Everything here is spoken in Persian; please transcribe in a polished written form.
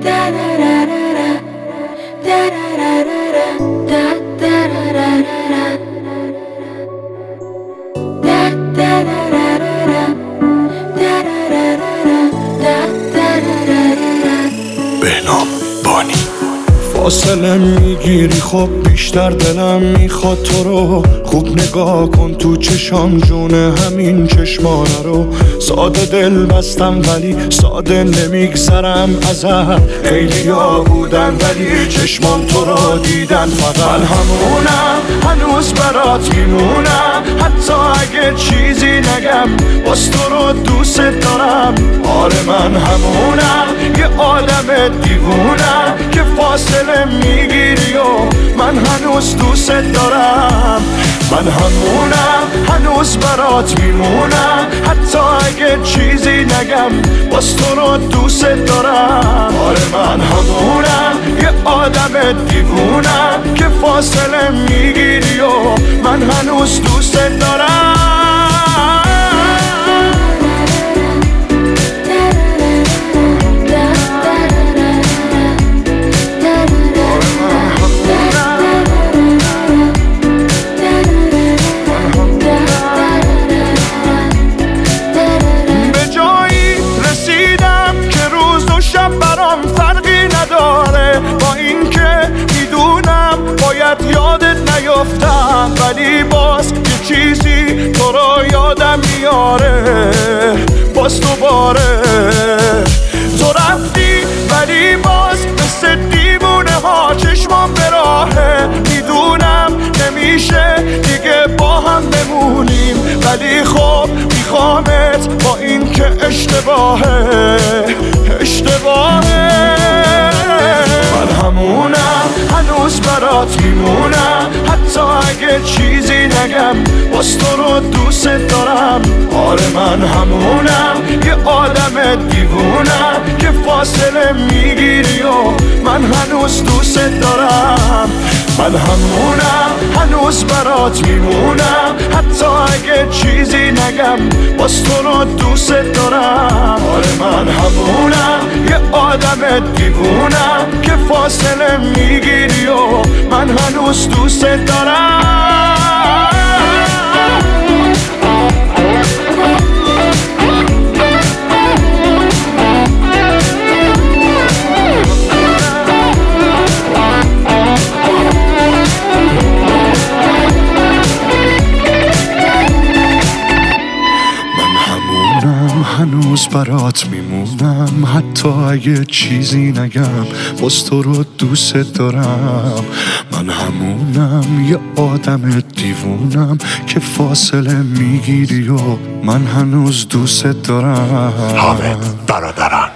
بهنام بانی. فاصله میگیری خب بیشتر دلم میخواد تو رو خوب نگاه کن تو چشام جونه همین چشمانه رو. ساده دل بستم ولی ساده نمیگذرم ازت. خیلی ها بودن ولی چشمام تو رو دیدن فقط. من همونم هنوز برات میمونم حتی اگه چیزی نگم باز تو رو دوست دارم. آره من همونم یه آدم دیوونم که فاصله میگیری و من هنوز دوست دارم. من همونم هنوز برات میمونم حتی اگه چیزی نگم باز تو رو دوست دارم. آره من همونم یه آدم دیوونم که فاصله میگیری و من هنوز دوست دارم. یادت نیفتم ولی باز یه چیزی تو رو یادم میاره باز دوباره. تو رفتی ولی باز مثل دیوونه ها چشمام به راهه. میدونم نمیشه دیگه با هم بمونیم ولی خب میخوامت با این که اشتباهه. من همونم هنوز برات میمونم حتی اگه چیزی نگم باز تو رو دوست دارم. آره من همونم یه آدم دیوونم که فاصله میگیری و من هنوز دوست دارم. من همونم هنوز برات میمونم حتی اگه چیزی نگم باز تو رو دوست دارم. آره من همونم یه آدم دیوونم که فاصله میگیری و من هنوز دوست دارم. هنوز برات میمونم حتی اگه چیزی نگم باز تو رو دوست دارم. من همونم یه آدم دیوونم که فاصله میگیری و من هنوز دوست دارم. حامد برادران.